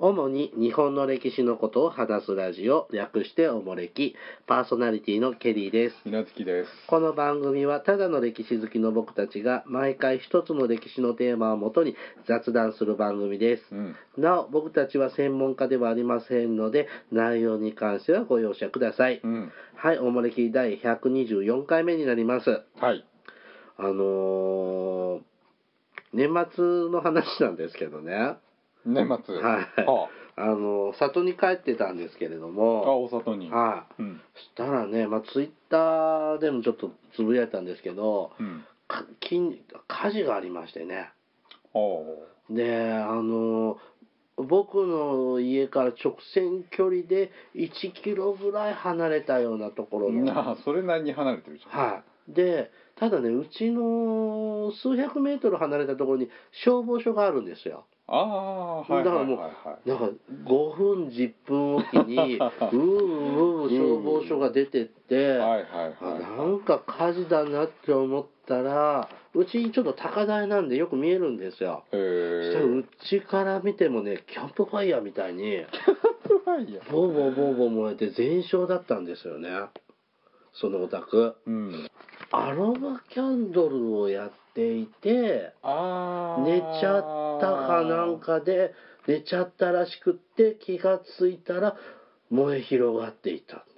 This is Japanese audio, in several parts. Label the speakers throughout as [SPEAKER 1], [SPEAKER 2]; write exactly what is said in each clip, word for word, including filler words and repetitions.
[SPEAKER 1] 主に日本の歴史のことを話すラジオ、略しておもれき、パーソナリティのケリーです。
[SPEAKER 2] みなつきです。
[SPEAKER 1] この番組はただの歴史好きの僕たちが毎回一つの歴史のテーマをもとに雑談する番組です。
[SPEAKER 2] うん、
[SPEAKER 1] なお、僕たちは専門家ではありませんので、内容に関してはご容赦ください。
[SPEAKER 2] うん、
[SPEAKER 1] はい、おもれきだいひゃくにじゅうよんかいめになります。
[SPEAKER 2] はい。
[SPEAKER 1] あのー、年末の話なんですけどね。
[SPEAKER 2] 年末。
[SPEAKER 1] はい。
[SPEAKER 2] は
[SPEAKER 1] あの里に帰ってたんですけれども、
[SPEAKER 2] あ、お里に。
[SPEAKER 1] はい、うん、そしたらね、まあ、ツイッターでもちょっとつぶやいたんですけど、うん、か火事がありましてね。で、あの僕の家から直線距離でいちキロぐらい離れたようなところの。
[SPEAKER 2] なあ、それなりに離れてるじゃん。
[SPEAKER 1] はい。で、ただね、うちの数百メートル離れたところに消防署があるんですよ。
[SPEAKER 2] ああ、はいはいはい、はい。だからもう、
[SPEAKER 1] なんかごふんじゅっぷんおきにうーうー消防署が出てって、はいはいはいはい、なんか火事だなって思ったら、うちちょっと高台なんでよく見えるんですよ。へー。そしたらうちから見てもね、キャンプファイヤーみたいにキャンプファイヤーボーボーボーボー燃えて全焼だったんですよね、そのお宅。うん、アロマキャンドルをやっていて、寝ちゃったかなんかで寝ちゃったらしくって、気がついたら燃え広がっていたんだって。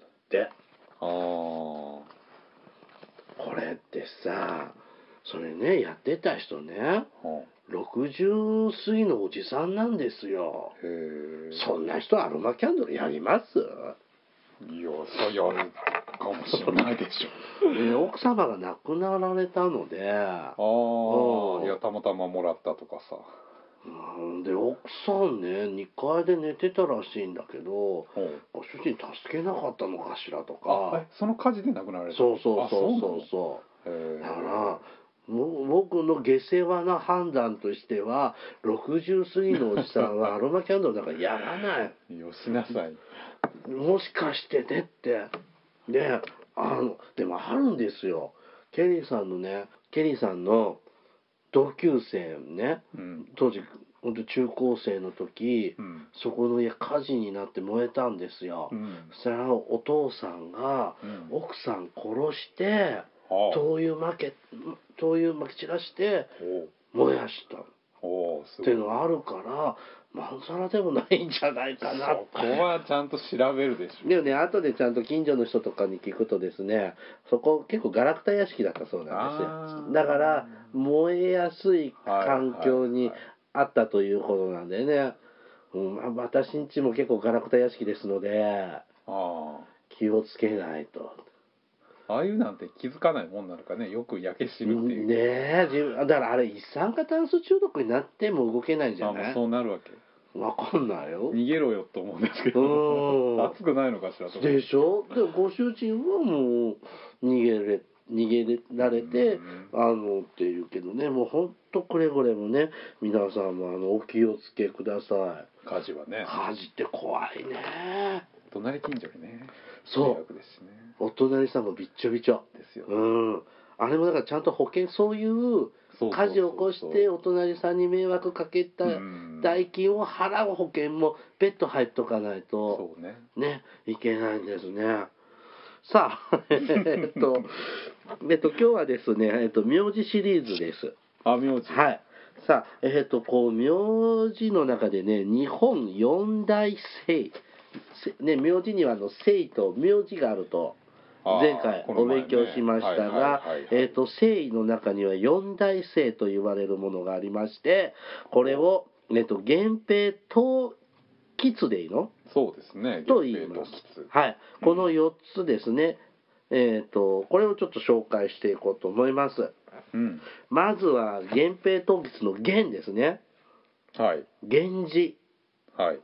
[SPEAKER 1] あ、これってさ、それね、やってた人ね、ろくじゅう過ぎのおじさんなんですよ。へー。そんな人アロマキャンドルやります？
[SPEAKER 2] いや、そうやるかもしれないでしょ。
[SPEAKER 1] で、奥様が亡くなられたので、あ
[SPEAKER 2] あ、いや、たまたまもらったとかさ。
[SPEAKER 1] で、奥さんね、にかいで寝てたらしいんだけど、ご主人助けなかったのかしらとか。
[SPEAKER 2] あ、え、その火事で亡くなられた？
[SPEAKER 1] そうそうそうそうそう。だから僕の下世話な判断としては、ろくじゅう過ぎのおじさんはアロマキャンドルなんかやらない。
[SPEAKER 2] よしなさい。
[SPEAKER 1] もしかしてねって。で、あのでもあるんですよ。ケリーさんのね、ケリーさんの同級生ね、うん、当時本当中高生の時、うん、そこの家火事になって燃えたんですよ。うん、そしたらお父さんが奥さん殺して、うん、灯油まけ灯油まき散らして燃やしたっていうのがあるから、まんざらでもないんじゃないかな。
[SPEAKER 2] そこはちゃんと調べるでしょ。
[SPEAKER 1] でもね、後でちゃんと近所の人とかに聞くとですね、そこ結構ガラクタ屋敷だったそうなんですよ。だから燃えやすい環境にあったということなんでね、うん、私んちも結構ガラクタ屋敷ですので、あ、気をつけないと。
[SPEAKER 2] ああいうなんて気づかないもんなのかね。よく焼け死ぬっていう。
[SPEAKER 1] ねえ、だからあれ一酸化炭素中毒になっても動けないんじゃない？
[SPEAKER 2] あ、そうなるわけ。
[SPEAKER 1] わかんないよ。
[SPEAKER 2] 逃げろよと思うんですけど、熱くないのかしらと。
[SPEAKER 1] でしょ。でご主人はもう逃げれ逃げられて、あのっていうけどね、もうほんとくれぐれもね、皆さんもあのお気をつけください。
[SPEAKER 2] 火事はね。
[SPEAKER 1] 火事って怖いね。
[SPEAKER 2] 隣近所にね。
[SPEAKER 1] そう。ですね、お隣さんもびっちょびちょですよ、ね。うん。あれもだからちゃんと保険、そういう火事を起こしてお隣さんに迷惑かけた代金を払う保険も別途入っとかないと、そうね、ね、いけないんですね。さあ、えっと、えっと、今日はですね、えっと、名字シリーズです。
[SPEAKER 2] あ、名字。
[SPEAKER 1] はい。さあ、えっと、こう、名字の中でね、日本四大姓。ね、名字にはあの姓と名字があると前回お勉強しましたが、えっと姓の中には四大姓と言われるものがありまして、これをえっと源平東吉でいいの？
[SPEAKER 2] そうですね。
[SPEAKER 1] と言います。はい。このよっつですね。えっとこれをちょっと紹介していこうと思います。うん、まずは源平東吉の源ですね。はい。源氏。はい。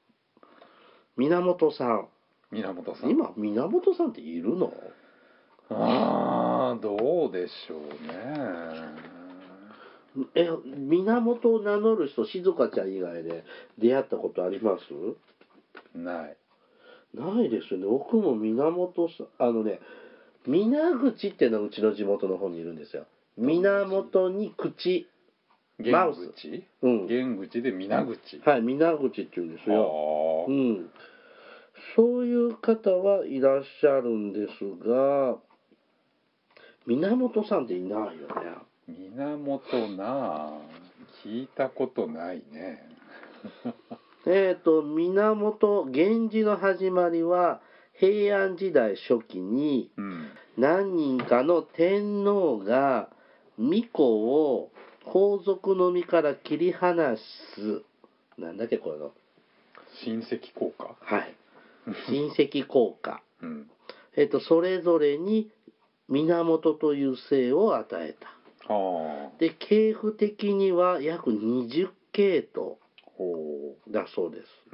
[SPEAKER 1] 源さん。
[SPEAKER 2] 源さん。
[SPEAKER 1] 今源さんっているの？
[SPEAKER 2] ああ、どうでしょう
[SPEAKER 1] ね。え、源を名乗る人、静香ちゃん以外で出会ったことあります？
[SPEAKER 2] ない。
[SPEAKER 1] ないですよね。僕も源さん、あのね、皆口っていうのはうちの地元の方にいるんですよ。源に口。
[SPEAKER 2] 玄口、
[SPEAKER 1] うん、
[SPEAKER 2] 玄口で皆口、
[SPEAKER 1] はい、皆口って言うんですよ。うん、そういう方はいらっしゃるんですが、源さんっていないよね。
[SPEAKER 2] 源なあ、聞いたことないね。
[SPEAKER 1] えっと源、源氏の始まりは平安時代初期に、うん、何人かの天皇が巫女を皇族の身から切り離す、なんだっけこれの
[SPEAKER 2] 親戚効果、
[SPEAKER 1] はい、親戚効果、
[SPEAKER 2] うん、
[SPEAKER 1] えっとそれぞれに源という姓を与えた。で系譜的には約にじゅっ系統だそうです。うん、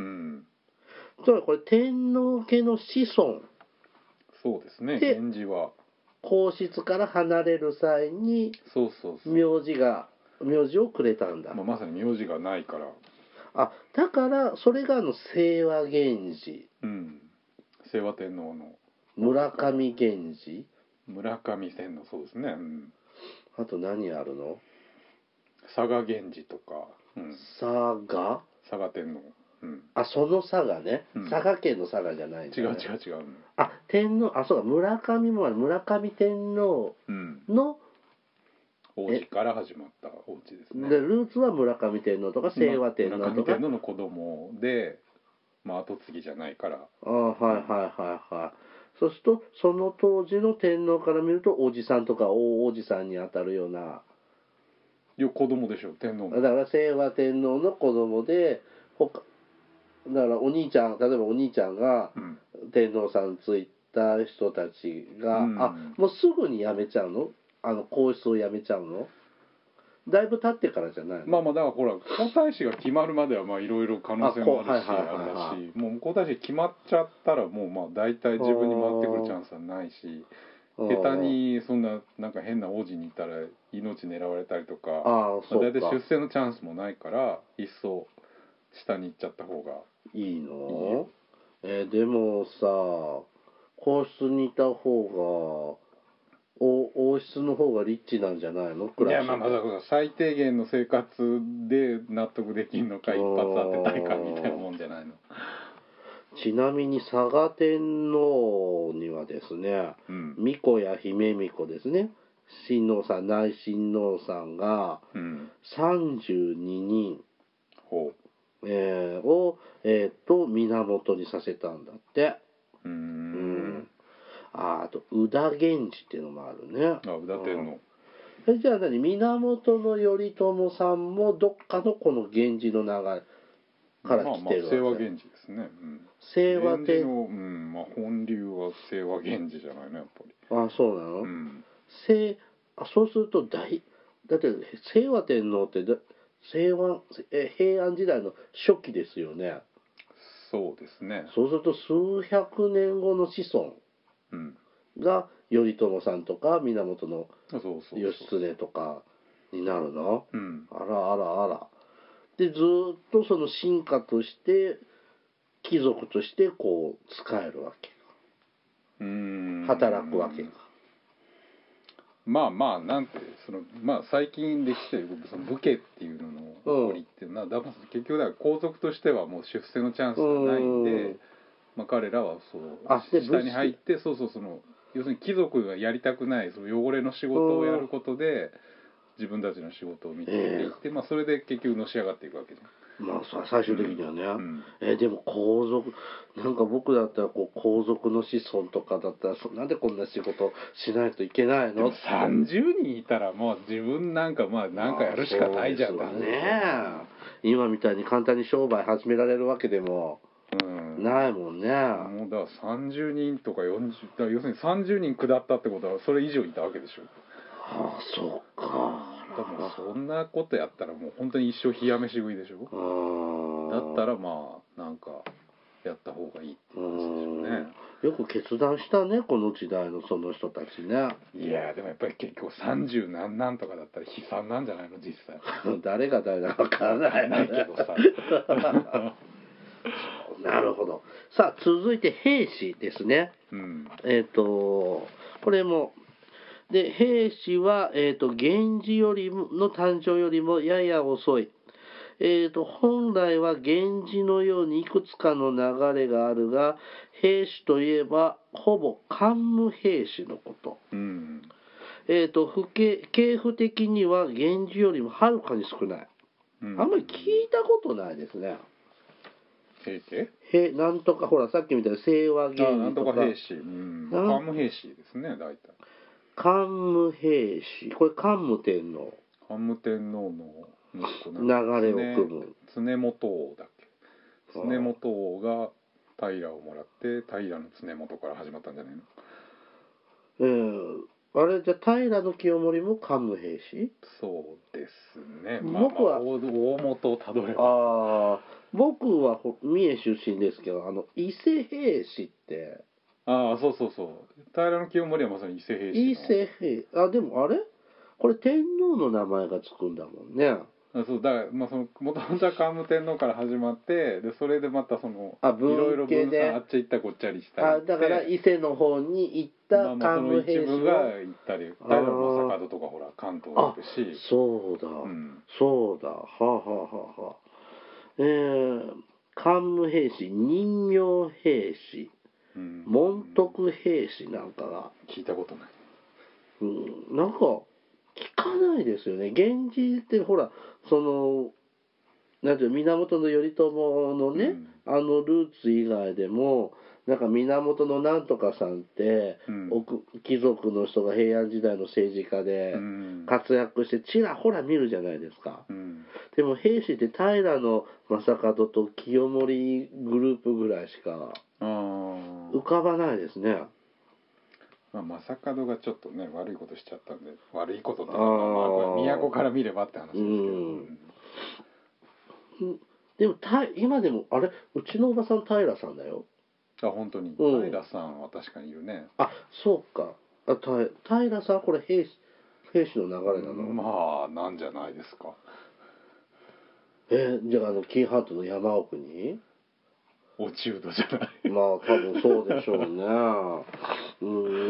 [SPEAKER 1] つまりこれ天皇家の子孫、
[SPEAKER 2] そうですね、源氏は
[SPEAKER 1] 皇室から離れる際に名字が名字をくれたんだ。
[SPEAKER 2] まあ、まさに名字がないから、
[SPEAKER 1] あ、だからそれがあの清和源氏、
[SPEAKER 2] うん、清和天皇の
[SPEAKER 1] 村上源氏、
[SPEAKER 2] 村上天皇、そうですね、うん、
[SPEAKER 1] あと何あるの、
[SPEAKER 2] 佐賀源氏とか、うん、
[SPEAKER 1] 佐賀
[SPEAKER 2] 佐賀天皇、うん、
[SPEAKER 1] あ、その佐賀ね、うん、佐賀県の佐賀じゃないんだ、ね、
[SPEAKER 2] 違う違う違う、
[SPEAKER 1] あ、天皇、あ、そうか、村上もある、村上天皇の、
[SPEAKER 2] うん、王子から始まった王子ですね。
[SPEAKER 1] でルーツは村上天皇とか清和天皇とか、
[SPEAKER 2] 村上天皇の子供で、まあ、後継ぎじゃないから。
[SPEAKER 1] あ、はいはいはいはい。そうするとその当時の天皇から見るとおじさんとか大おじさんにあたるような、
[SPEAKER 2] いや子供でしょ天皇も。
[SPEAKER 1] だから清和天皇の子供で、他だからお兄ちゃん、例えばお兄ちゃんが天皇さんついた人たちが、うん、あ、もうすぐに辞めちゃうの、あの皇室を辞めちゃうの、だいぶ経ってからじゃないの。
[SPEAKER 2] まあまあだからほら皇太子が決まるまではまあいろいろ可能性もあるし、あれだし、もう皇太子決まっちゃったらもうまあ大体自分に回ってくるチャンスはないし、下手にそんななんか変な王子にいたら命狙われたりとか、あ、まあ、大体出世のチャンスもないからいっそ下に行っちゃった方が
[SPEAKER 1] いいの？えー、でもさ、皇室にいた方がお王室の方がリッチなんじゃないの？
[SPEAKER 2] いやまあまあだから最低限の生活で納得できるのか一発当てたいかみたいなもんじゃないの。
[SPEAKER 1] ちなみに佐賀天皇にはですね、うん、巫女や姫巫女ですね、親王さん内親王さんがさんじゅうににん、うん、えー、を、えー、と源にさせたんだって。うーん、うん、あ, あと宇田源氏っていうのもあるね。
[SPEAKER 2] あ、宇田天皇。
[SPEAKER 1] え、じゃあ何、源頼朝さんもどっかのこの源氏の流れから来てるわけ。
[SPEAKER 2] まあまあ清和源氏ですね。うん、
[SPEAKER 1] 清和天
[SPEAKER 2] 皇、うん、まあ本流は清和源氏じゃないのやっぱり。
[SPEAKER 1] あ、そうなの。うん、清あ、そうすると大だって清和天皇ってだ清和え平安時代の初期ですよね。
[SPEAKER 2] そうですね。
[SPEAKER 1] そうすると数百年後の子孫が頼朝さんとか源義経とかになるの。うん、あらあらあら。でずっとその進化として貴族としてこう使えるわけ。うーん、働くわけか。
[SPEAKER 2] まあまあなんてそのまあ最近できてるその武家っていうのの起こりっていうのは、うん、だから結局だから皇族としてはもう出世のチャンスがないんで、まあ、彼らはそう下に入ってそうそうその要するに貴族がやりたくないその汚れの仕事をやることで自分たちの仕事を見つけていって、えー、まあそれで結局のし上がっていくわけじゃん。
[SPEAKER 1] まあ最終的にはね、うん、えー、でも皇族なんか僕だったらこう皇族の子孫とかだったらなんでこんな仕事しないといけないの。
[SPEAKER 2] でもさんじゅうにんいたらもう自分なんかまあなんかやるしかないじゃんって
[SPEAKER 1] ね。今みたいに簡単に商売始められるわけでもないもんね。うん、
[SPEAKER 2] もうだからさんじゅうにんとかよんじゅうだから要するにさんじゅうにん下ったってことはそれ以上いたわけでしょ。
[SPEAKER 1] はあ、そっか。
[SPEAKER 2] でもそんなことやったらもう本当に一生冷や飯食いでしょ。だったらまあなんかやった方がいいっていう話でしょうね。
[SPEAKER 1] よく決断したねこの時代のその人たちね。
[SPEAKER 2] いやでもやっぱり結局さんじゅう何なんとかだったら悲惨なんじゃないの実際。
[SPEAKER 1] 誰が誰だか分からない
[SPEAKER 2] ないけどさ。
[SPEAKER 1] なるほど。さあ続いて兵士ですね。うん、えっ、ー、とこれもで平氏は、えー、と源氏よりもの誕生よりもやや遅い。えー、と本来は源氏のようにいくつかの流れがあるが、平氏といえばほぼ桓武平氏のこと。
[SPEAKER 2] うん、
[SPEAKER 1] えー、と不系系譜的には源氏よりもはるかに少ない。
[SPEAKER 2] うん、
[SPEAKER 1] あんまり聞いたことないですね。
[SPEAKER 2] 平家？
[SPEAKER 1] へなんとかほらさっきみたいな清和
[SPEAKER 2] あなんと
[SPEAKER 1] 源氏とか
[SPEAKER 2] か平氏、うん、桓武平氏ですね大体。
[SPEAKER 1] 桓武平氏、これ桓武天皇。
[SPEAKER 2] 桓武天皇の息子
[SPEAKER 1] 流れを組む
[SPEAKER 2] 常本王だっけ。常本王が平をもらって平の常本から始まったんじゃないの。
[SPEAKER 1] えー、あれじゃあ平清盛も桓武平氏？
[SPEAKER 2] そうですね。
[SPEAKER 1] 僕は、
[SPEAKER 2] まあ、まあ、大元をたどれば。
[SPEAKER 1] ああ僕は三重出身ですけど、あの伊勢平氏って。
[SPEAKER 2] ああそうそうそう。平清盛はまさに伊勢平氏の。
[SPEAKER 1] 伊勢平あでもあれこれ天皇の名前がつくんだもんね。
[SPEAKER 2] あそうだからまあその元々は桓武天皇から始まってでそれでまたその
[SPEAKER 1] あ
[SPEAKER 2] いろいろ
[SPEAKER 1] 分家で
[SPEAKER 2] 分散あっち行ったこっちゃりしたり
[SPEAKER 1] あだから伊勢の方に行った
[SPEAKER 2] まあまあその一
[SPEAKER 1] 桓武平氏
[SPEAKER 2] 部が
[SPEAKER 1] を、
[SPEAKER 2] 行ったり平将門とかほら関東行くし。
[SPEAKER 1] そうだ、
[SPEAKER 2] うん、
[SPEAKER 1] そうだ、はあ、はあはあはあ、えー、桓武平氏、任明平氏、
[SPEAKER 2] うん、
[SPEAKER 1] 門徳平氏なんかが、
[SPEAKER 2] 聞いたことない。
[SPEAKER 1] うん、なんか聞かないですよね。源氏ってほらそのなんていう源頼朝のね、うん、あのルーツ以外でもなんか源のなんとかさんって、うん、貴族の人が平安時代の政治家で活躍してちらほら見るじゃないですか、うん、でも平氏って平将門と清盛グループぐらいしか浮かばないですね。
[SPEAKER 2] まあ、正門がちょっとね悪いことしちゃったんで悪いことっていうかまあまあこれ都から見ればって話ですけど、うん
[SPEAKER 1] うん、でもた今でもあれうちのおばさん平さんだよ。
[SPEAKER 2] あ本当に、うん、平さんは確かにいるね。
[SPEAKER 1] あそうかあた平さんこれ平平氏の流れなの、うん、
[SPEAKER 2] まあなんじゃないですか。
[SPEAKER 1] えー、じゃああの紀伊半島の山奥に
[SPEAKER 2] 落人じゃない。
[SPEAKER 1] まあ多分そうでしょうね。うん、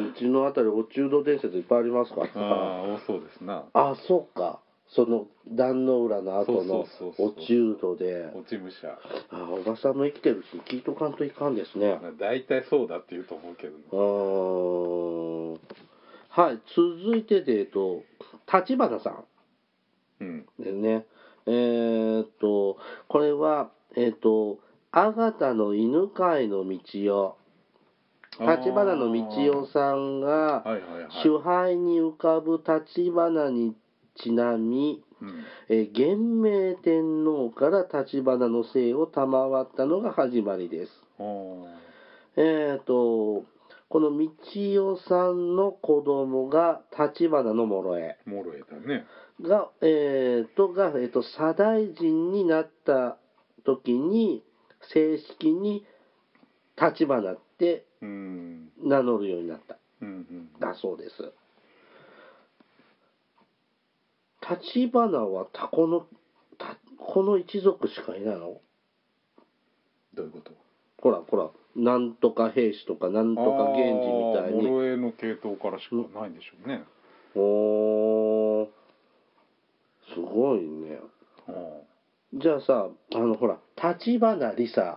[SPEAKER 1] うちのあたり落人伝説いっぱいありますから。
[SPEAKER 2] ああ多そうですな。
[SPEAKER 1] あそうかその壇の浦の後の落人で
[SPEAKER 2] 落ち武者。
[SPEAKER 1] あおばさんも生きてるし聞いとかんといかんですね。
[SPEAKER 2] 大体そうだって言うと思うけどね。
[SPEAKER 1] あはい続いてでえっと橘さん、うん、ですね。えー、っとこれはえー、っとあがたの犬飼の道代橘の道代さんが主杯に浮かぶ橘にちなみ、うんえー、元明天皇から橘の姓を賜ったのが始まりです。えー、とこの道代さんの子供が橘の諸江
[SPEAKER 2] 諸江だね
[SPEAKER 1] が、えー、とが、えー、と左大臣になった時に正式に橘って名乗るようになった、うんうんうん、だそうです。橘はたこのたこの一族しかいないの？
[SPEAKER 2] どういうこと？
[SPEAKER 1] ほらほらなんとか平氏とかなんとか源氏みたいに
[SPEAKER 2] 諸江の系統からしかないんでしょうね。
[SPEAKER 1] おーすごいね。じゃあさあのほら橘理沙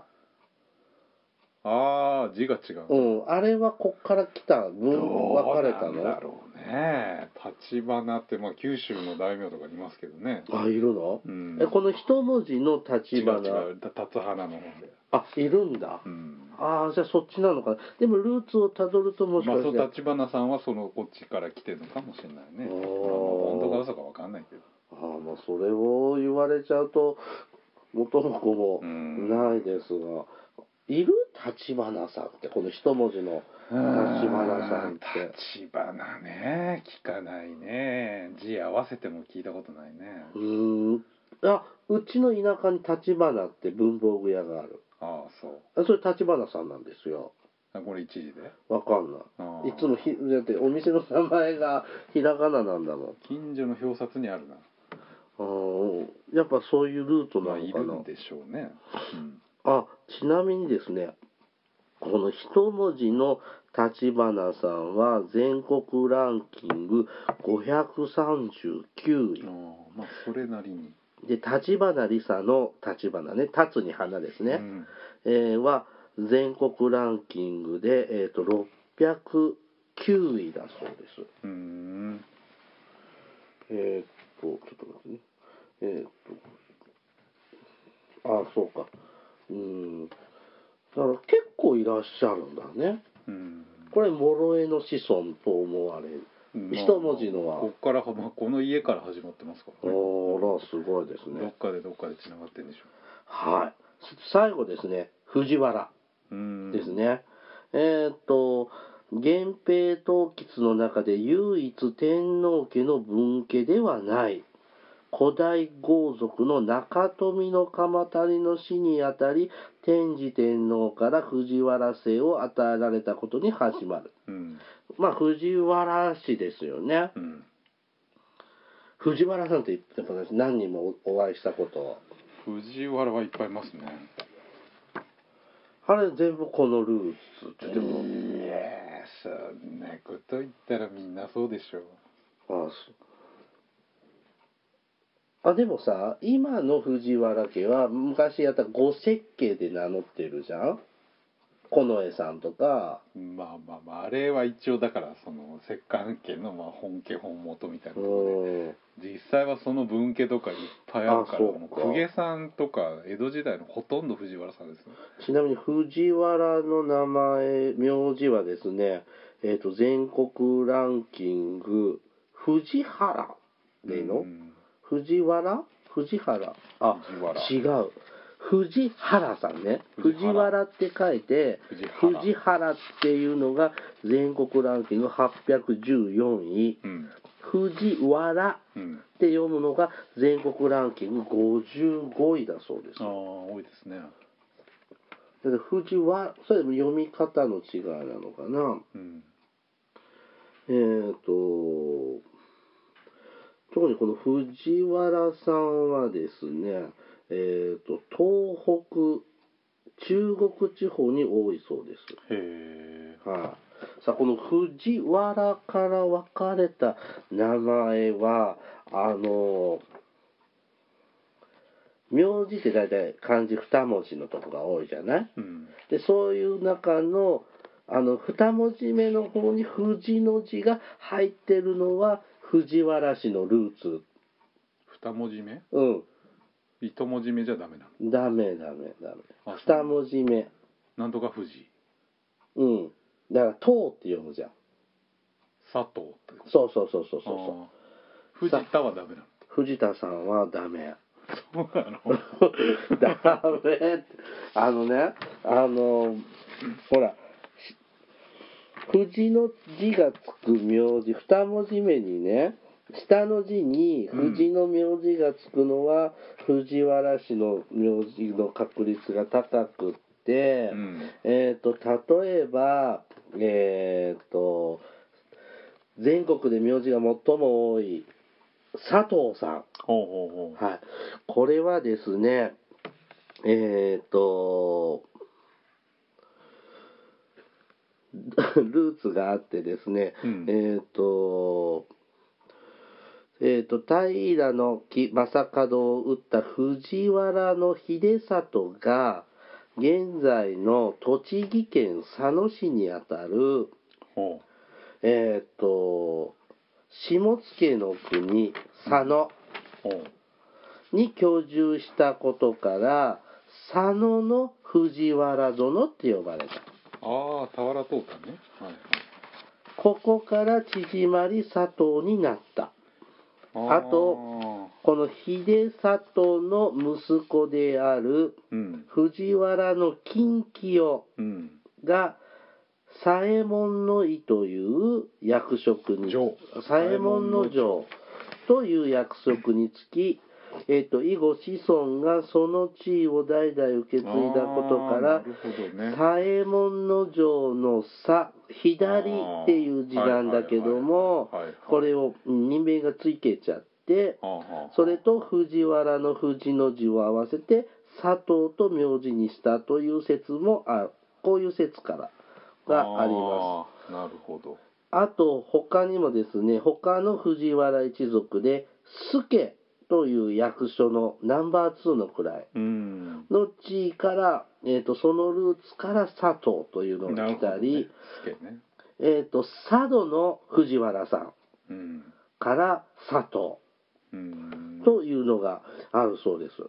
[SPEAKER 2] ああ字が違う、
[SPEAKER 1] うん、あれはこっから来た分分かれたの？
[SPEAKER 2] どうなんだろうね。橘ってまあ九州の大名とかいますけどね。
[SPEAKER 1] あいるの？うん、えこの一文字の橘。違う
[SPEAKER 2] 違う辰花の方で。
[SPEAKER 1] あいるんだ。うん、ああじゃあそっちなのかな。でもルーツをたどるともしかして。
[SPEAKER 2] まあそう橘さんはそのこっちから来てるのかもしれないね。まあ、本当か嘘か分かんないけど。
[SPEAKER 1] ああまあそれを言われちゃうと元も子もないですが。いる橘さんってこの一文字の橘さんって
[SPEAKER 2] 橘ね聞かないね。字合わせても聞いたことないね。
[SPEAKER 1] うーんあうちの田舎に橘って文房具屋がある。
[SPEAKER 2] ああそう
[SPEAKER 1] それ橘さんなんですよ。
[SPEAKER 2] あこれ一時で
[SPEAKER 1] わかんないいつもひだってお店の名前がひらがななんだもん。
[SPEAKER 2] 近所の表札にあるな。
[SPEAKER 1] あやっぱそういうルートなのかな、まあ、
[SPEAKER 2] いるんでしょうね、うん、
[SPEAKER 1] あちなみにですねこの一文字の立花さんは全国ランキングごひゃくさんじゅうきゅうい。
[SPEAKER 2] あまあそれなりに。
[SPEAKER 1] で、立花梨沙の立花ね、立つに花ですね、うん、えー、は全国ランキングで、えー、とろっぴゃくきゅういだそうです。
[SPEAKER 2] うーん。
[SPEAKER 1] えっ、ー、と、ちょっと待ってね。えっ、ー、と、あ、そうか。うん。だから結構いらっしゃるんだね。うん。これ、諸江の子孫と思われる。まあ、一文字のは。
[SPEAKER 2] ここから、まあ、この家から始まってますからね。
[SPEAKER 1] あら、すごいですね。
[SPEAKER 2] どっかでどっかでつながってるんでしょう。
[SPEAKER 1] はい。最後ですね、藤原ですね。えっ、ー、と、源平統吉の中で唯一天皇家の分家ではない。古代豪族の中富の鎌足の死にあたり、天智天皇から藤原姓を与えられたことに始まる。うん、まあ、藤原氏ですよね。うん、藤原さんって言っても何人もお会いしたこと。
[SPEAKER 2] 藤原はいっぱいいますね。
[SPEAKER 1] あれ全部このルーツってでも。
[SPEAKER 2] いやそんなこと言ったらみんなそうでしょう。
[SPEAKER 1] あああ、でもさ、今の藤原家は昔やった五石家で名乗ってるじゃん。近衛さんとか。
[SPEAKER 2] まあまあまあ、あれは一応だからその摂関家のまあ本家本元みたいなところで、実際はその分家とかいっぱいあるから、もう公家さんとか江戸時代のほとんど藤原さんですね。
[SPEAKER 1] ちなみに藤原の名前、名字はですね、えっと、全国ランキング、藤原での、藤原藤原あ、違う。藤原さんね。藤原って書いて、藤原っていうのが全国ランキングはっぴゃくじゅうよんい。うん、藤原って読むのが全国ランキングごじゅうごいだそうです。
[SPEAKER 2] ああ、多いですね。
[SPEAKER 1] だから藤原、それも読み方の違いなのかな。うん、えっと、特にこの藤原さんはですね、えっと、東北、中国地方に多いそうです。へー。はい、あ。さあ、この藤原から分かれた名前は、あの、名字って大体漢字二文字のとこが多いじゃない、うん、で、そういう中の、あの、二文字目の方に藤の字が入ってるのは、藤原氏のルーツ。
[SPEAKER 2] 二文字目？
[SPEAKER 1] うん。
[SPEAKER 2] 一文字目じゃダメな
[SPEAKER 1] の？ダメダメダメ。二文字目。
[SPEAKER 2] なんとか藤。
[SPEAKER 1] うん。だから、東って読むじゃん。
[SPEAKER 2] 佐藤って。
[SPEAKER 1] そうそうそうそうそ
[SPEAKER 2] う。藤田はダメなの？
[SPEAKER 1] 藤田さんはダメ。
[SPEAKER 2] そうなの？
[SPEAKER 1] ダメ。あのね、あの、ほら、藤の字がつく名字、二文字目にね、下の字に藤の名字がつくのは、うん、藤原氏の名字の確率が高くって、うん、えっと、例えば、えっと、全国で名字が最も多い佐藤さん。ほうほうほう。はい。これはですね、えっと、ルーツがあってですね、うん、えっと、えっと、平の正門を討った藤原秀里が、現在の栃木県佐野市にあたる、えっと、下野の国佐野に居住したことから、佐野の藤原殿って呼ばれた。
[SPEAKER 2] ああ、俵通ったね。はい。
[SPEAKER 1] ここから縮まり佐藤になった。あと、この秀里の息子である藤原の近畿が左衛門の井という役職に、左衛門の城という役職につき、えっと、以後子孫がその地位を代々受け継いだことから、ね、左衛門の城の左、左っていう字なんだけども、これを人名がつけちゃって、それと藤原の藤の字を合わせて佐藤と名字にしたという説もある。こういう説からがありま
[SPEAKER 2] す。なるほど。
[SPEAKER 1] あと他にもですね、他の藤原一族で助という役所のナンバーツーの位の地位から、えー、とそのルーツから佐藤というのが来たり、
[SPEAKER 2] ねね、
[SPEAKER 1] えー、と佐渡の藤原さんから佐藤というのがあるそうです。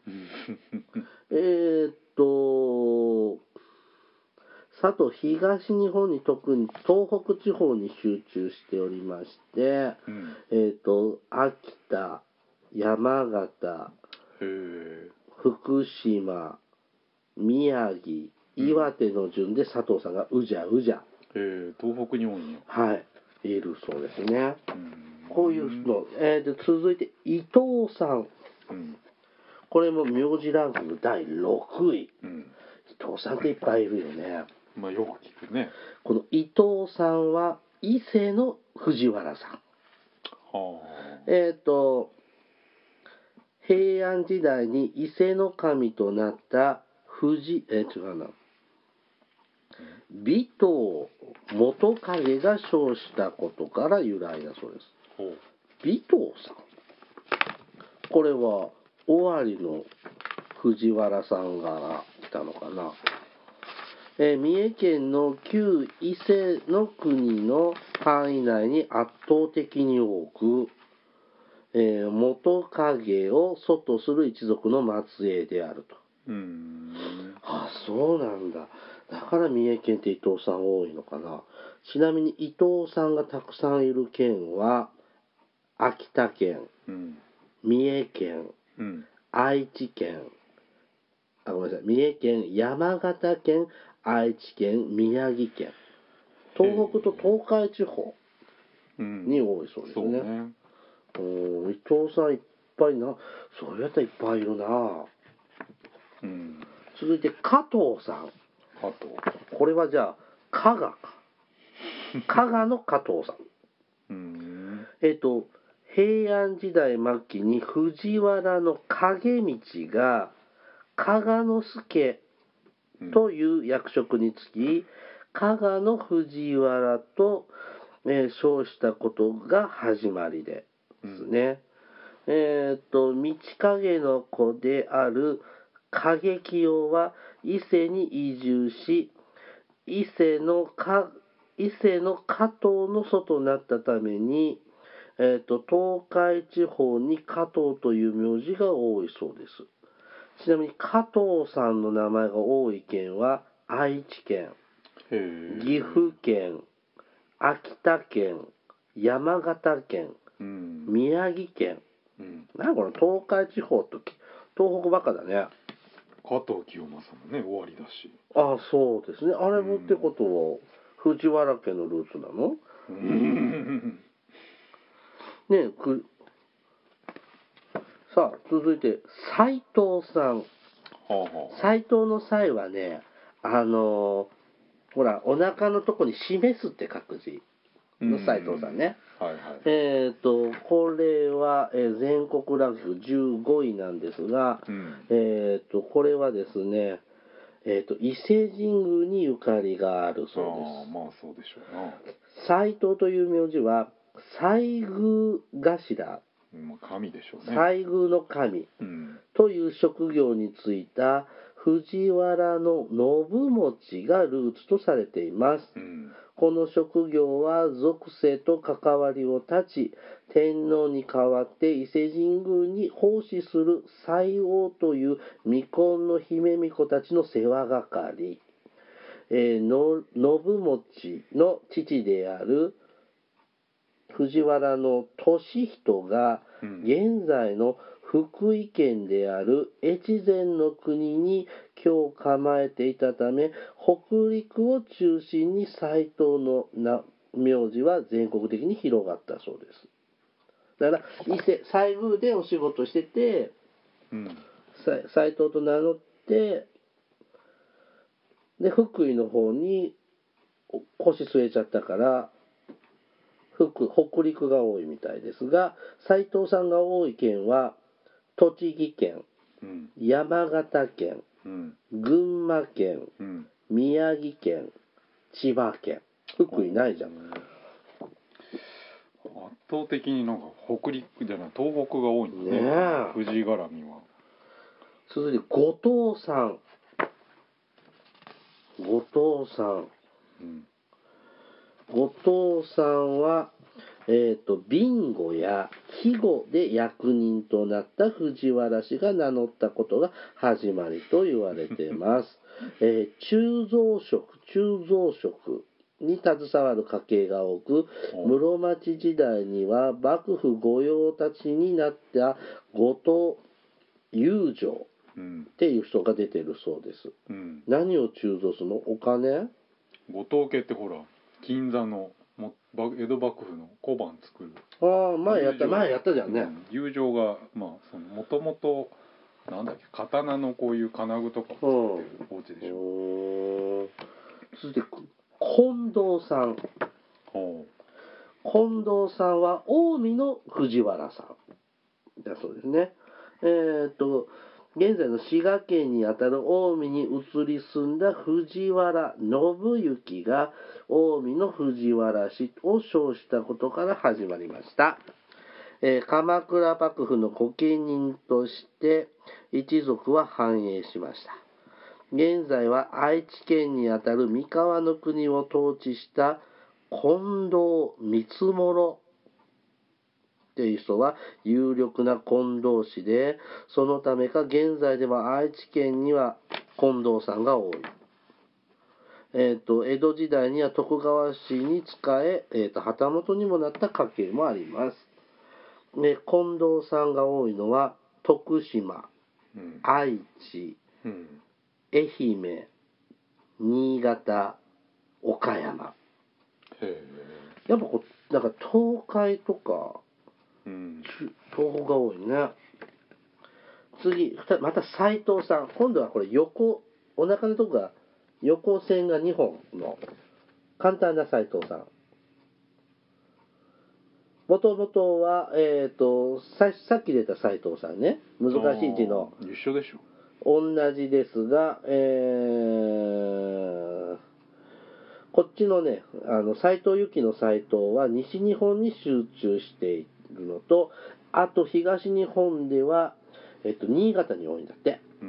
[SPEAKER 1] えっと佐渡東日本に特に東北地方に集中しておりまして、うん、えっと秋田、山形、福島、宮城、岩手の順で佐藤さんがうじゃうじゃ、
[SPEAKER 2] えー、東北に多いんや。
[SPEAKER 1] はい、いるそうですね。うんこういうの、えー、で続いて伊藤さん、うん、これも名字ランキングだいろくい、うん、伊藤さんっていっぱいいるよね。
[SPEAKER 2] まあよく聞くね。
[SPEAKER 1] この伊藤さんは伊勢の藤原さん。はあ、えっ、ー、と平安時代に伊勢の神となった藤え違うな尾藤元景が称したことから由来だそうです。尾藤さん、これは尾張の藤原さんが来たのかな。えー、三重県の旧伊勢の国の範囲内に圧倒的に多く、えー、元景を祖とする一族の末裔であると。うーんあ、そうなんだ。だから三重県って伊藤さん多いのかな。ちなみに伊藤さんがたくさんいる県は秋田県、うん、三重県、うん、愛知県、あ、ごめんなさい、三重県、山形県、愛知県、宮城県、東北と東海地方に多いそうですね。うんそうね、伊藤さんいっぱいな、そうやったらいっぱいいるな。うん、続いて加藤さん。加藤。これはじゃあ加賀か。加賀の加藤さん。うんえっと平安時代末期に藤原の景道が加賀之助という役職につき、加賀の藤原と、えー、称したことが始まりですね。うん、えっと道影の子である景清は伊勢に移住し、伊勢のか伊勢の加藤の祖となったために、えー、と東海地方に加藤という名字が多いそうです。ちなみに加藤さんの名前が多い県は愛知県、岐阜県、秋田県、山形県、うん、宮城県、うん、なんかこの東海地方と東北ばっかだね。
[SPEAKER 2] 加藤清正もね終わりだし。
[SPEAKER 1] ああそうですね。あれもってことは、うん、藤原家のルーツなの？うんねくさあ続いて斉藤さん。斉藤の斉はね、あのー、ほらお腹のとこに示すって書く字の斉藤さんね。はいはい、えっ、ー、とこれは、えー、全国ランキングじゅうごいなんですが、うん、えっ、ー、とこれはですね、えっ、ー、と伊勢神宮にゆかりがあるそうです。
[SPEAKER 2] あまあそうでしょうな。
[SPEAKER 1] 斉藤という名字は西宮頭、
[SPEAKER 2] 神でしょうね。
[SPEAKER 1] 西宮の神という職業に就いた藤原の信持がルーツとされています。うん、この職業は属性と関わりを断ち、天皇に代わって伊勢神宮に奉仕する西王という未婚の姫巫女たちの世話係、えー、の信持の父である藤原の俊人が現在の福井県である越前の国に居を構えていたため、北陸を中心に斉藤の名字は全国的に広がったそうです。だから伊勢西宮でお仕事してて、うん、斉藤と名乗ってで福井の方に腰据えちゃったから北, 北陸が多いみたいですが、斉藤さんが多い県は栃木県、うん、山形県、うん、群馬県、うん、宮城県、 千葉県。福井ないじゃん。
[SPEAKER 2] 圧倒的になんか北陸じゃない東北が多いんだね。ねえ。富士絡みは。
[SPEAKER 1] 続いて後藤さん。後藤さん。うん、後藤さんは、えっと、ビンゴや季語で役人となった藤原氏が名乗ったことが始まりと言われています。えー、鋳造職、鋳造職に携わる家系が多く、室町時代には幕府御用達になった後藤友情っていう人が出てるそうです。うん、何を鋳造するの？お金？
[SPEAKER 2] 後藤家ってほら金座のも江戸幕府の小判作る。
[SPEAKER 1] ああ前やった前やったじゃんね。うん、
[SPEAKER 2] 友情がまあそのもともとなんだっけ刀のこういう金具とかを作ってるお家でしょ。
[SPEAKER 1] そして近藤さん。近藤さんは近江の藤原さんだそうですね。えー、っと現在の滋賀県にあたる近江に移り住んだ藤原信行が近江の藤原氏を称したことから始まりました。えー、鎌倉幕府の御家人として一族は繁栄しました。現在は愛知県にあたる三河の国を統治した近藤光師っていう人は有力な近藤氏で、そのためか現在でも愛知県には近藤さんが多い。えーと、江戸時代には徳川氏に仕え、えーと、旗本にもなった家系もあります。で、近藤さんが多いのは徳島、うん、愛知、うん、愛媛、新潟、岡山。へー。やっぱこうなんか東海とか、うん、東北が多いね。次また斉藤さん。今度はこれ横お腹のとこが横線がにほんの簡単な斉藤さん。もともとは、えーと、さ, さっき出た斉藤さんね、難しい字の
[SPEAKER 2] 一緒でしょ。
[SPEAKER 1] 同じですが、えー、こっちのね、あの斉藤由貴の斉藤は西日本に集中しているのと、あと東日本では、えっと、新潟に多いんだって。うん、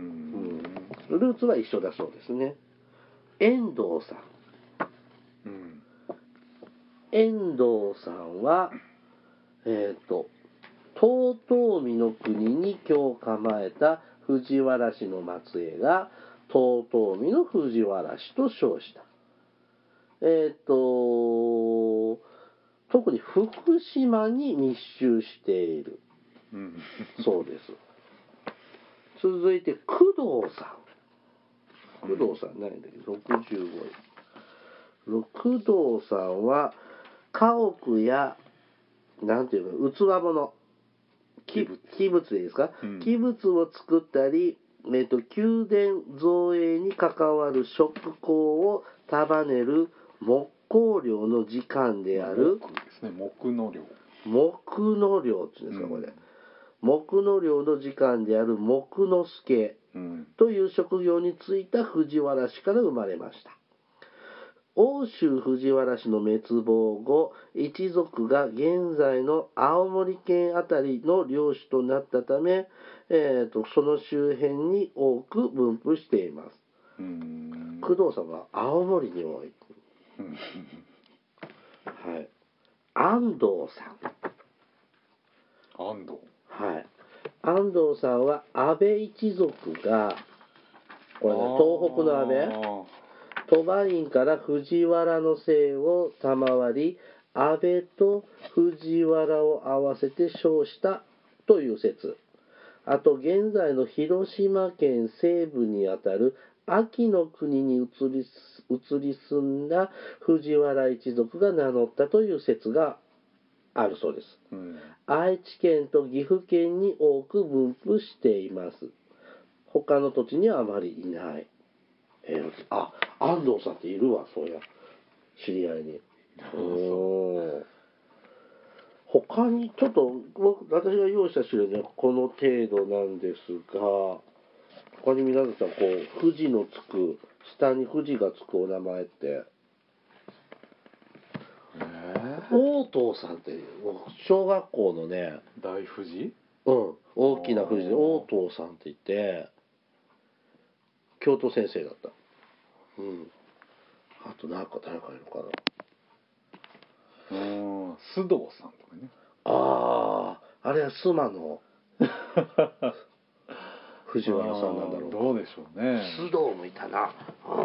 [SPEAKER 1] ルーツは一緒だそうですね。遠藤さん。うん、遠藤さんは、えっと、遠江の国に居を構えた藤原氏の末裔が遠江の藤原氏と称した。えっと、特に福島に密集している、うん、そうです。続いて工藤さん。工藤さんないんだけど、ろくじゅうごい。工藤さんは家屋やなんていうの、器物、器物、器物でいいですか、うん、器物を作ったり、えっと、宮殿造営に関わる職工を束ねる木工寮の次官である。
[SPEAKER 2] 木ですね、木の寮。
[SPEAKER 1] 木の寮っていうんですか、これ。木の寮の次官である木之助という職業に就いた藤原氏から生まれました。奥州藤原氏の滅亡後、一族が現在の青森県あたりの領主となったため、えーと、その周辺に多く分布しています。うーん、工藤さんは青森に多い。はい。安藤さ
[SPEAKER 2] ん。安藤。
[SPEAKER 1] はい。安藤さんは安倍一族が、これね、東北の安倍。鳥羽院から藤原の姓を賜り、安倍と藤原を合わせて称したという説。あと現在の広島県西部にあたる安芸の国に移り、移り住んだ藤原一族が名乗ったという説があるそうです。うん、愛知県と岐阜県に多く分布しています。他の土地にはあまりいない。えー、あ、安藤さんっているわ、そうや、知り合いに。お他にちょっと私が用意した資料にはこの程度なんですが、他に皆さんこう富士のつく下に富士がつくお名前って応答さんって小学校のね
[SPEAKER 2] 大富士、
[SPEAKER 1] うん大きな富士で応答さんって言って京都先生だった。うんあとなんか誰かいるか
[SPEAKER 2] う
[SPEAKER 1] な。
[SPEAKER 2] ん須藤さんとかね。
[SPEAKER 1] あああれは須磨の藤原さんなんだろうか。
[SPEAKER 2] どうでしょうね。
[SPEAKER 1] 須藤もいたな。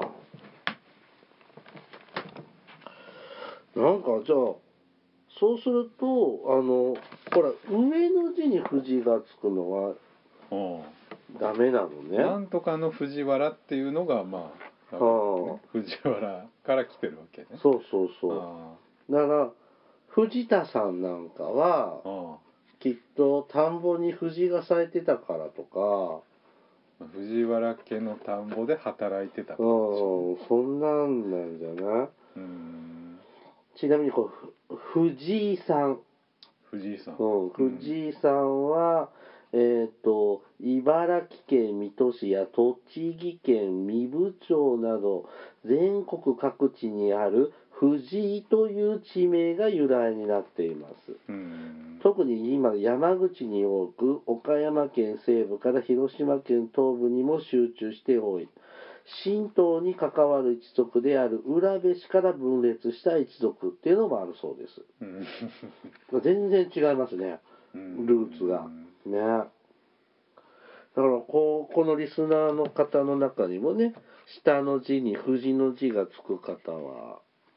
[SPEAKER 1] なんかじゃあそうするとあのほら上の字に藤がつくのはダメなのね。
[SPEAKER 2] なんとかの藤原っていうのがまあ、ね、藤原から来てるわけね。
[SPEAKER 1] そうそうそう。だから藤田さんなんかはきっと田んぼに藤が咲いてたからとか。
[SPEAKER 2] 藤原家の田んぼで働いてたからでし
[SPEAKER 1] ょう、ね、そんなんなんじゃない？うん。ちなみにこう藤井さん
[SPEAKER 2] 藤井さん、
[SPEAKER 1] うん、藤井さんは、うん、えっ、ー、と茨城県水戸市や栃木県壬生町など全国各地にある藤井という地名が由来になっています。うん、特に今山口に多く岡山県西部から広島県東部にも集中して多い。神道に関わる一族である浦部氏から分裂した一族っていうのもあるそうです。うん、全然違いますね、ルーツが。ね。だからこうこのリスナーの方の中にもね、下の字に藤の字がつく方は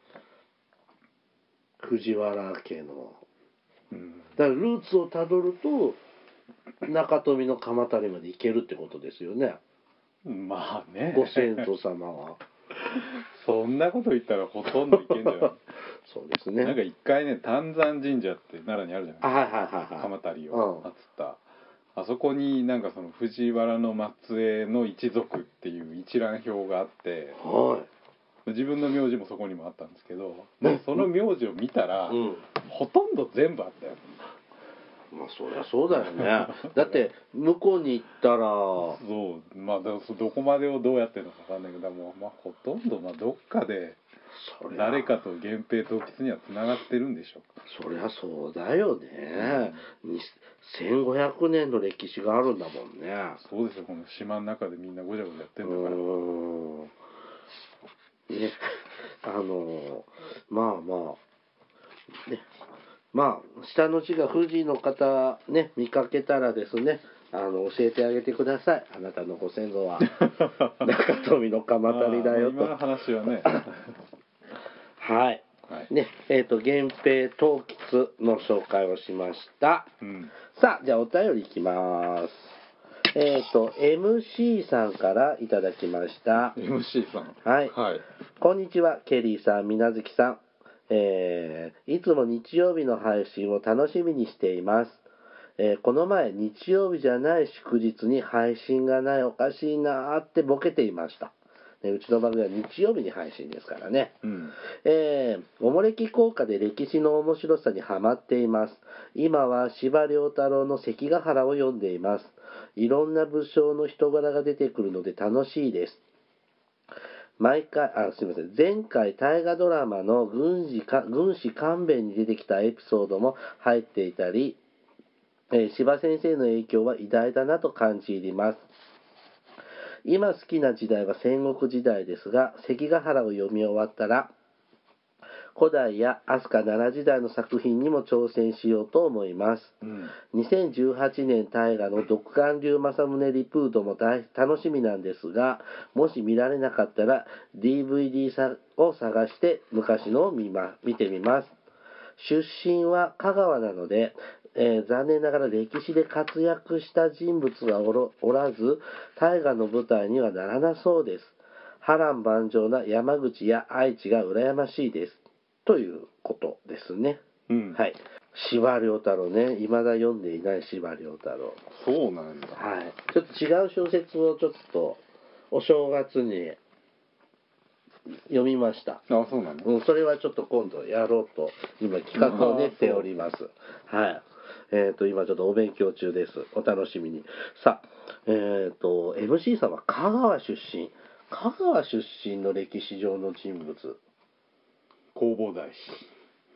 [SPEAKER 1] 藤原家の、うん、だからルーツをたどると中富の鎌足まで行けるってことですよね。
[SPEAKER 2] まあね、
[SPEAKER 1] ご先祖様は
[SPEAKER 2] そんなこと言ったらほとんどいけんじゃない
[SPEAKER 1] そうですね。
[SPEAKER 2] なんか一回ね丹山神社って奈良にあるじゃないですか。
[SPEAKER 1] はいはいはいはい。
[SPEAKER 2] 鎌足を祀った、うん、あそこになんかその藤原の末裔の一族っていう一覧表があって、はい、自分の名字もそこにもあったんですけど、もうその名字を見たら、うん、ほとんど全部あったよ。
[SPEAKER 1] まあそりゃそうだよね。だって向こうに行ったら
[SPEAKER 2] そうまあどこまでをどうやってるのか分かんないけども、まあ、ほとんどまあどっかで誰かと源平統一にはつながってるんでしょうか。
[SPEAKER 1] そりゃそうだよね、うん、せんごひゃくねんの歴史があるんだもんね。
[SPEAKER 2] そうですよ、この島の中でみんなごちゃごちゃやってんだから。
[SPEAKER 1] うんね、あのまあまあね、まあ下の字が富士の方ね見かけたらですね、あの教えてあげてください。あなたのご先祖は中富の鎌足だよと。
[SPEAKER 2] 今の話はね
[SPEAKER 1] はい、はい、ねえっ、ー、と源平統吉の紹介をしました、うん、さあじゃあお便りいきます。えっ、ー、と エムシー さんからいただきました。
[SPEAKER 2] エムシー さん、
[SPEAKER 1] はい、はい、こんにちはケリーさん、みなずきさん、えー、いつも日曜日の配信を楽しみにしています。えー、この前日曜日じゃない祝日に配信がない、おかしいなーってボケていました。ね、うちの番組は日曜日に配信ですからね。うん、えー、おもれき効果で歴史の面白さにハマっています。今は司馬遼太郎の関ヶ原を読んでいます。いろんな武将の人柄が出てくるので楽しいです。毎回、あ、すみません。前回大河ドラマの軍事か、軍師官兵衛に出てきたエピソードも入っていたり、えー、司馬先生の影響は偉大だなと感じ入ります。今好きな時代は戦国時代ですが、関ヶ原を読み終わったら、古代や飛鳥奈良時代の作品にも挑戦しようと思います。うん、にせんじゅうはちねん大河の独眼竜政宗リプートも大楽しみなんですが、もし見られなかったら ディーブイディー を探して昔のを 見, ま見てみます。出身は香川なので、えー、残念ながら歴史で活躍した人物が お, ろおらず、大河の舞台にはならなそうです。波乱万丈な山口や愛知が羨ましいです。ということですね。うん、はい。司馬遼太郎ね、未だ読んでいない司馬遼太郎。
[SPEAKER 2] そうなんだ。
[SPEAKER 1] はい。ちょっと違う小説をちょっとお正月に読みました。
[SPEAKER 2] あ、そうなの。
[SPEAKER 1] うん、それはちょっと今度やろうと今企画を練っております。はい。えっ、ー、と今ちょっとお勉強中です。お楽しみに。さあ、えっ、ー、と エムシー さんは香川出身。香川出身の歴史上の人物。
[SPEAKER 2] 弘法大師。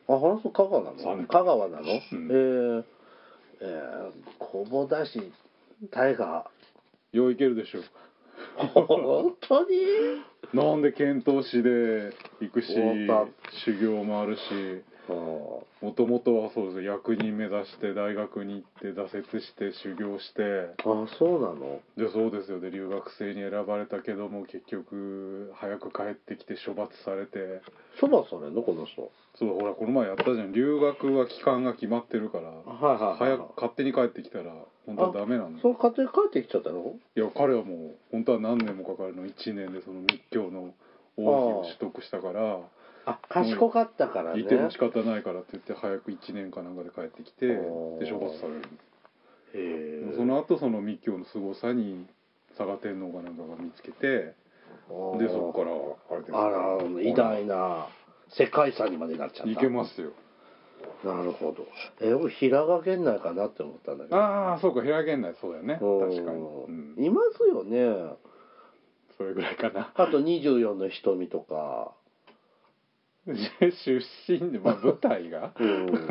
[SPEAKER 1] あ、本当香川なの？香川なの？うん、えー、えー、小保田市大河
[SPEAKER 2] よういけるでしょ。
[SPEAKER 1] 本当に？
[SPEAKER 2] なんで遣唐使で行くし、修行もあるし、もともとはそうです、役人目指して大学に行って挫折して修行して。
[SPEAKER 1] あ、そうなの？
[SPEAKER 2] で、そうですよ。で、留学生に選ばれたけども結局早く帰ってきて処罰されて。
[SPEAKER 1] 処罰されるのこの人？
[SPEAKER 2] そう、ほらこの前やったじゃん。留学は期間が決まってるから、はいはいはい、早く勝手に帰ってきたら本当はダメなんだ。
[SPEAKER 1] そう、勝手に帰ってきちゃったの？
[SPEAKER 2] いや、彼はもう本当は何年もかかるの、いちねんでその密教の王妃を取得したから。
[SPEAKER 1] あ、賢かったからね。
[SPEAKER 2] いても仕方ないからって言って早くいちねんかなんかで帰ってきて、で処罰される。へえ。その後その密教の凄さに嵯峨天皇かなんかが見つけて、でそこからあれです、ね、
[SPEAKER 1] あら、偉大な世界遺産にまでなっちゃった。
[SPEAKER 2] いけますよ。
[SPEAKER 1] なるほど。え、僕平賀源内かなって思ったんだけど。
[SPEAKER 2] ああ、そうか、平賀源内そうだよね。確かに、
[SPEAKER 1] うん、いますよね。
[SPEAKER 2] それぐらいかな。
[SPEAKER 1] あとにじゅうよんの瞳とか。
[SPEAKER 2] 出身で、まあ、舞台が、うん、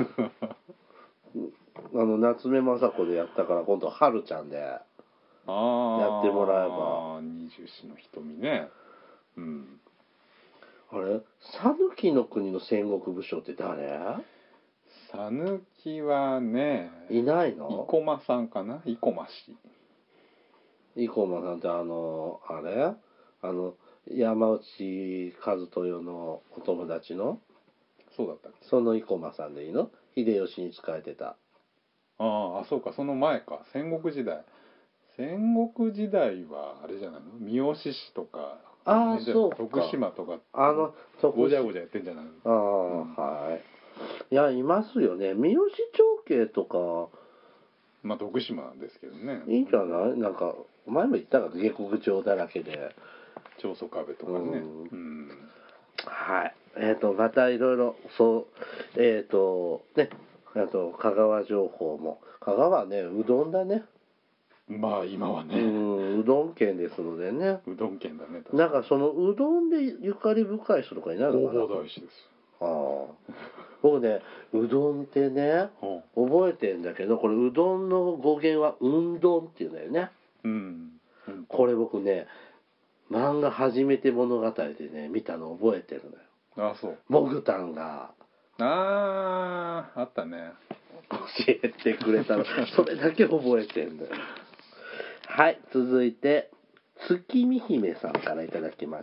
[SPEAKER 1] あの夏目雅子でやったから今度はるちゃんでやってもらえば。
[SPEAKER 2] 二十四の瞳ね。うん。
[SPEAKER 1] あれ、讃岐の国の戦国武将って誰？
[SPEAKER 2] 讃岐はね、
[SPEAKER 1] いないの？
[SPEAKER 2] 生駒さんかな、生駒氏。
[SPEAKER 1] 生駒さんってあのあれ、あの山内和豊のお友達の。
[SPEAKER 2] そうだったっけ？
[SPEAKER 1] その生駒さんでいいの？秀吉に仕えてた。
[SPEAKER 2] ああ、そうか、その前か、戦国時代。戦国時代はあれじゃないの？三好氏とか。
[SPEAKER 1] ああ、そうか。
[SPEAKER 2] 徳島とか。
[SPEAKER 1] あの
[SPEAKER 2] ごじゃごじゃやってんじゃないの？
[SPEAKER 1] ああ、うん、はい。いや、いますよね。三好長慶とか。
[SPEAKER 2] まあ徳島なんですけどね。
[SPEAKER 1] いいんじゃない？なんか前も言ったから下克上だらけで。
[SPEAKER 2] 長宗我部とかね。うん。うん、
[SPEAKER 1] はい。えっ、ー、とまたいろいろそうえっ、ー、とね、あと香川情報も、香川ね、うどんだね。
[SPEAKER 2] まあ今はね、う
[SPEAKER 1] ん、うどん県ですのでね。
[SPEAKER 2] うどん県だね。
[SPEAKER 1] なんかそのうどんでゆかり深い人とかいないのかな。
[SPEAKER 2] 弘法大師です。
[SPEAKER 1] ああ。僕ね、うどんってね、覚えてんだけど、これうどんの語源はうんどんっていうんだよね。うん。これ僕ね、漫画初めて物語でね見たの覚えてるのよ。
[SPEAKER 2] あ、そう。
[SPEAKER 1] モグタンが。
[SPEAKER 2] ああ、あったね。
[SPEAKER 1] 教えてくれたの。それだけ覚えてんだよ。はい、続いて月見姫さんからいただきました。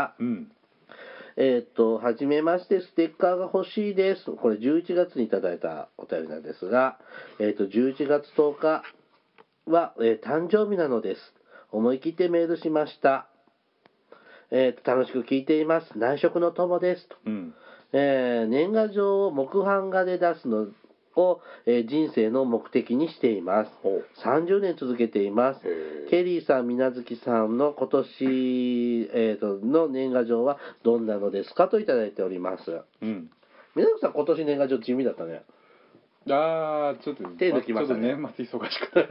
[SPEAKER 1] うん。えっと、はじめまして、ステッカーが欲しいです。これじゅういちがつにいただいたお便りなんですが、えっと、じゅういちがつとおかは、えー、誕生日なのです。思い切ってメールしました。えーと、楽しく聞いています。内職の友ですと。うん、えー、年賀状を木版画で出すのを、えー、人生の目的にしています。さんじゅうねん続けています。ケリーさん、みなずきさんの今年、えー、との年賀状はどんなのですかといただいております。うん。みなずきさん、今年年賀状地味だったね。
[SPEAKER 2] ああ、ちょっと
[SPEAKER 1] 手抜きましたね。
[SPEAKER 2] ちょっと年末忙しくて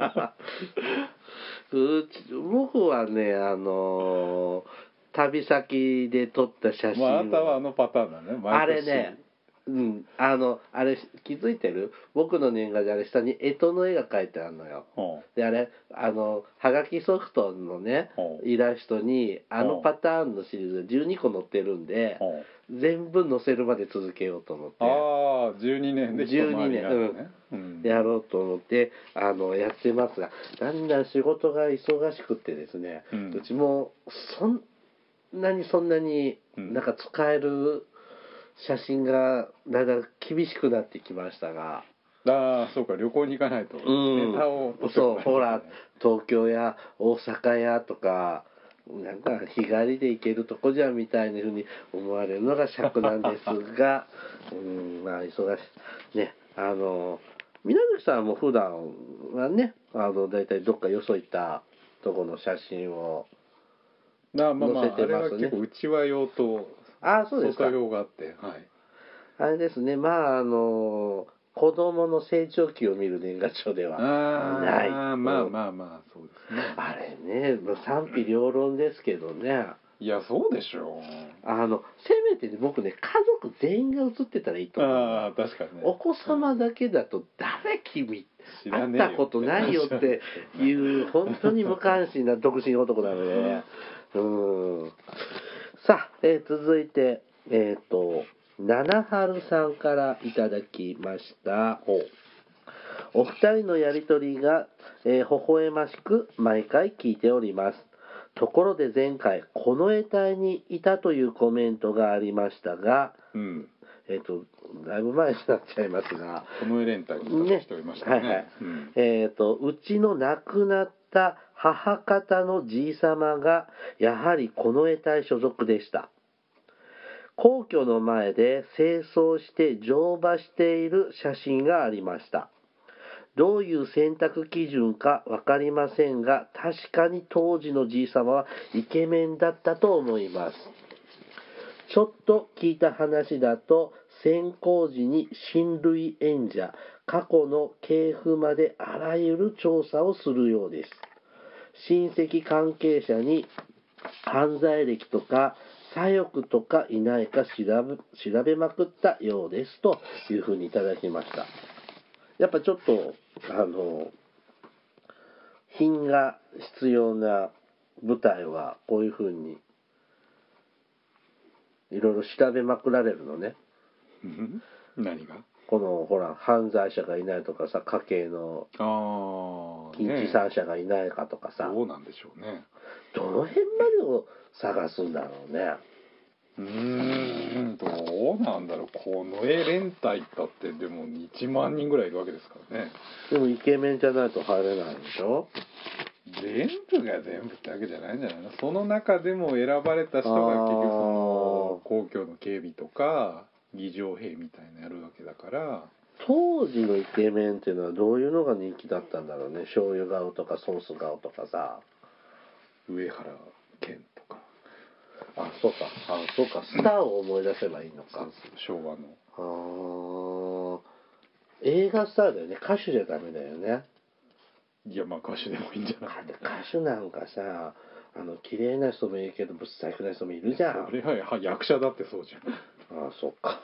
[SPEAKER 1] うち僕はね、あのー、旅先で撮った写真、
[SPEAKER 2] まあ、あなたはあのパターンだね。
[SPEAKER 1] あれね、うん、あのあれ気づいてる？僕の年賀状、あれ下に干支の絵が描いてあるのよ。であれあのはがきソフトのねイラストにあのパターンのシリーズじゅうにこ載ってるんで、全部載せるまで続けようと思って。
[SPEAKER 2] ああ、じゅうにねんで一回りがあるね。
[SPEAKER 1] うん、やろうと思ってあのやってますが、だんだん仕事が忙しくってですね、うん、うちもそんなにそんなになんか使える写真がだんだん厳しくなってきましたが。
[SPEAKER 2] ああ、そうか、旅行に行かないと、
[SPEAKER 1] うん、ネタをそうほら東京や大阪やとかなんか日帰りで行けるとこじゃみたいな風に思われるのが尺なんですがうん、まあ忙しいね。あの皆月さんも普段はね、あのだいたいどっかよそ行ったとこの写真を載せてますね。
[SPEAKER 2] まあまあ、あれは結構うちわ用と外用があって、はい、
[SPEAKER 1] あれですね。まああの子供の成長期を見る年賀状ではない。
[SPEAKER 2] ああ、まあまあまあ、そうですね。
[SPEAKER 1] あれね、賛否両論ですけどね。
[SPEAKER 2] いやそうでしょう。
[SPEAKER 1] あのせめてね、僕ね、家族全員が写ってたらいいと思う。
[SPEAKER 2] ああ確かにね。
[SPEAKER 1] お子様だけだと誰君会ったことないよっていう本当に無関心な独身男なので、ね、うんさあ、えー、続いてえっ、ー、と七春さんからいただきました。お二人のやりとりが、えー、微笑ましく毎回聞いております。ところで前回この得体にいたというコメントがありましたが、うん、えっ、ー、とだいぶ前になっちゃいますが、
[SPEAKER 2] この連帯にいた人いましたね。ねはいはい
[SPEAKER 1] うん、えっ、ー、とうちの亡くなった母方のじいさまがやはりこの得体所属でした。皇居の前で清掃して乗馬している写真がありました。どういう選択基準か分かりませんが、確かに当時のじいさまはイケメンだったと思います。ちょっと聞いた話だと、先行時に親類縁者、過去の系譜まであらゆる調査をするようです。親戚関係者に犯罪歴とか左翼とかいないか調べ、調べまくったようですというふうにいただきました。やっぱちょっとあの品が必要な舞台はこういうふうにいろいろ調べまくられるのね。
[SPEAKER 2] 何が？
[SPEAKER 1] このほら犯罪者がいないとかさ、家計の金地産者がいないかとかさ、
[SPEAKER 2] どうなんでしょうね。
[SPEAKER 1] どの辺までを探すんだろうね。
[SPEAKER 2] うーんどうなんだろう。この絵連隊だってでもいちまんにんぐらいいるわけですからね。
[SPEAKER 1] でもイケメンじゃないと入れないでしょ。
[SPEAKER 2] 全部が全部ってわけじゃないんじゃないの。その中でも選ばれた人が結局その公共の警備とか儀仗兵みたいなやるわけだから。
[SPEAKER 1] 当時のイケメンっていうのはどういうのが人気だったんだろうね。醤油顔とかソース顔とかさ、
[SPEAKER 2] 上原健とか。
[SPEAKER 1] あ、そうか、あ、そうか、スターを思い出せばいいのか。
[SPEAKER 2] そうそう、昭和
[SPEAKER 1] の。ああ、映画スターだよね。歌手じゃダメだよね。
[SPEAKER 2] いや、まあ歌手でもいいんじゃない。
[SPEAKER 1] 歌手なんかさ、あの綺麗な人もいるけど、ぶっさいくな人もいるじゃん。
[SPEAKER 2] それは役者だってそうじゃ
[SPEAKER 1] ん。ああ、そうか。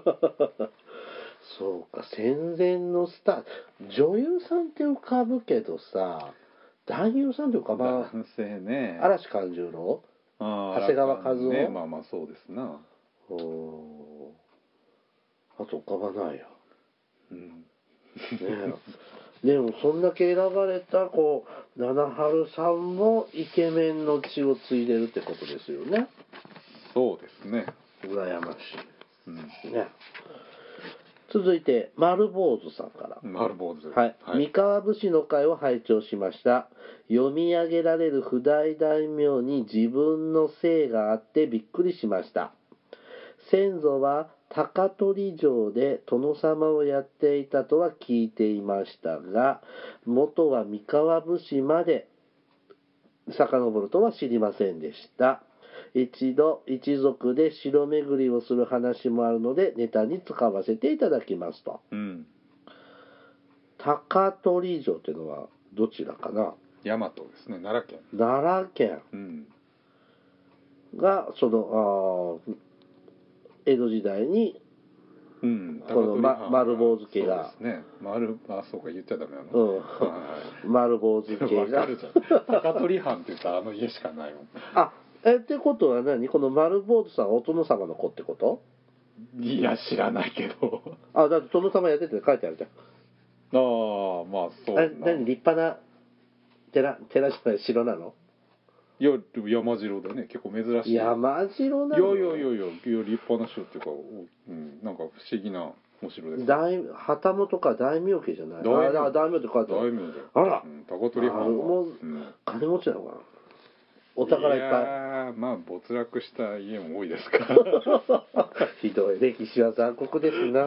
[SPEAKER 1] そうか、戦前のスター、女優さんって浮かぶけどさ、男優さんって浮かばん。
[SPEAKER 2] 男性ね。
[SPEAKER 1] 嵐寛十郎、長谷川和夫、
[SPEAKER 2] ね、まあまあそうですな。
[SPEAKER 1] おあと浮かばないよ。うん。ねえ。でもそんだけ選ばれたこう七春さんもイケメンの血を継いでるってことですよね。
[SPEAKER 2] そうですね。
[SPEAKER 1] 羨ましい。
[SPEAKER 2] うん、
[SPEAKER 1] ね。続いて丸坊主さんから。
[SPEAKER 2] 丸坊主。
[SPEAKER 1] はい。はい、三河武士の会を拝聴しました。読み上げられる譜代大名に自分の姓があってびっくりしました。先祖は高取城で殿様をやっていたとは聞いていましたが、元は三河武士まで遡るとは知りませんでした。一度一族で城巡りをする話もあるのでネタに使わせていただきますと。うん、高取城というのはどちらかな。
[SPEAKER 2] 大和ですね。奈良県。
[SPEAKER 1] 奈良県、うん、がそのあ江戸時代に、
[SPEAKER 2] うん、
[SPEAKER 1] この、ま、丸坊主家が、
[SPEAKER 2] そうですね。丸、あ、そうか言っちゃダメなの。
[SPEAKER 1] うん、丸坊主家が
[SPEAKER 2] 高取藩って言ったらあの家しかないもん。
[SPEAKER 1] あ、えってことは何？この丸坊主さんはお殿様の子ってこと？
[SPEAKER 2] いや知らないけど。
[SPEAKER 1] あ、だって殿様やってて書いてあるじゃん。
[SPEAKER 2] ああ、まあそうな。
[SPEAKER 1] え、何立派な寺寺じゃない城なの？
[SPEAKER 2] いや山城だね。結構珍しい。
[SPEAKER 1] 山城なの？
[SPEAKER 2] いやいやいやいや立派な城っていうか、うん、なんか不思議なお城です。
[SPEAKER 1] 大旗本か大名家じゃない？
[SPEAKER 2] 大名。
[SPEAKER 1] あ、大名って書いてある。
[SPEAKER 2] 大名だよ。
[SPEAKER 1] あら、
[SPEAKER 2] うん、高取藩はもう、
[SPEAKER 1] うん、金持ちなのかな。お宝いっぱい。い
[SPEAKER 2] やまあ没落した家も多いですから
[SPEAKER 1] ひどい、歴史は残酷ですな。はい。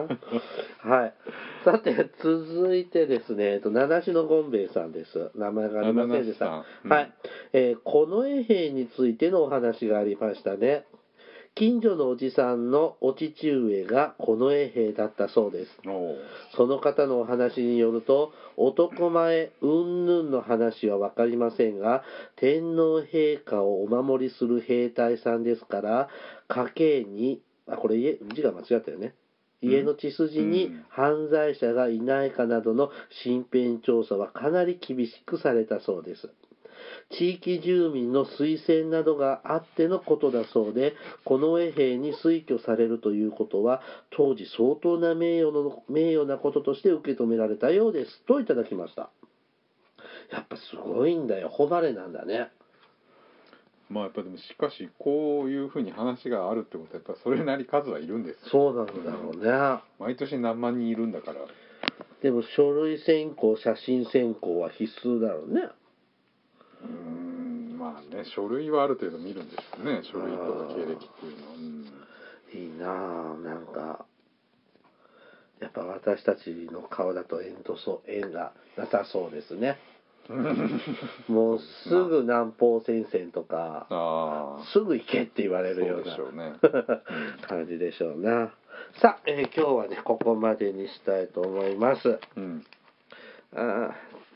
[SPEAKER 1] さて続いてですね、えっと七種のゴンベイさんです。名前がありませんでした。うん、はい、えー、この衛兵についてのお話がありましたね。 近所のおじさんのお父上が近衛兵だったそうです。その方のお話によると、男前うんぬんの話は分かりませんが、天皇陛下をお守りする兵隊さんですから、家計に、あ、これ字が間違ったよね。家の血筋に犯罪者がいないかなどの身辺調査はかなり厳しくされたそうです。地域住民の推薦などがあってのことだそうで、近衛兵に推挙されるということは当時相当な名誉の名誉なこととして受け止められたようですといただきました。やっぱすごいんだよ、誉れなんだね。
[SPEAKER 2] まあやっぱでもしかしこういうふうに話があるってことはやっぱそれなり数はいるんです。
[SPEAKER 1] そうなんだろうね、うん、
[SPEAKER 2] 毎年何万人いるんだから。
[SPEAKER 1] でも書類選考、写真選考は必須だろうね。
[SPEAKER 2] うーん、まあね、書類はある程度見るんでしょうね。書類とか経歴っていうのは、うん、
[SPEAKER 1] いいなぁ。なんかやっぱ私たちの顔だと縁とそう縁がなさそうですね。もうすぐ南方戦線とか、あすぐ行けって言われるようなう、ね、感じでしょうな。さあ、えー、今日はねここまでにしたいと思います。うん、あ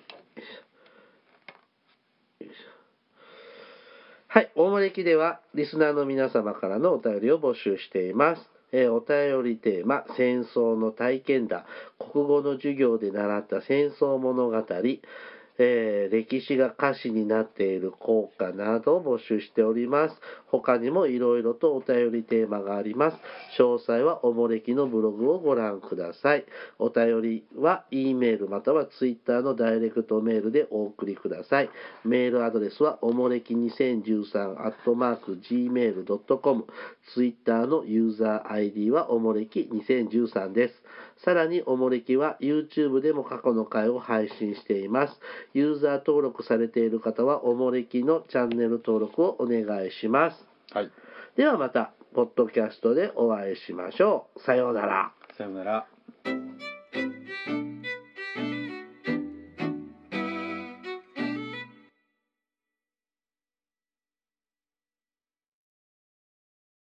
[SPEAKER 1] はい、大森駅ではリスナーの皆様からのお便りを募集しています。えー、お便りテーマ、戦争の体験談、国語の授業で習った戦争物語、えー、歴史が歌詞になっている校歌などを募集しております。他にもいろいろとお便りテーマがあります。詳細はおもれきのブログをご覧ください。お便りは E メールまたは Twitter のダイレクトメールでお送りください。メールアドレスはおもれきにせんじゅうさん アットマーク ジーメールドットコム、 Twitter のユーザー アイディー はおもれきにせんじゅうさんです。さらにおもれきは YouTube でも過去の回を配信しています。ユーザー登録されている方はおもれきのチャンネル登録をお願いします。はい、ではまたポッドキャストでお会いしましょう。さようなら。
[SPEAKER 2] さようなら。